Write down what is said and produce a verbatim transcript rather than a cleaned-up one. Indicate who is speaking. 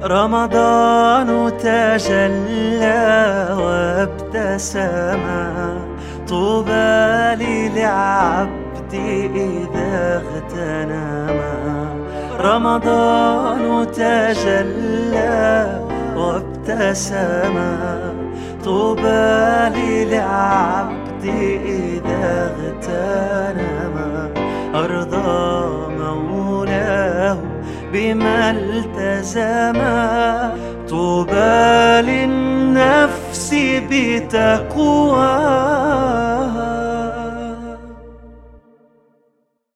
Speaker 1: رمضان تجلى وابتسما، طوبى للعبد إذا اغتنما. رمضان تجلى وابتسما، طوبى للعبد إذا اغتنما. أرضى مولاه بما التزما، طوبى للنفس بتقوى.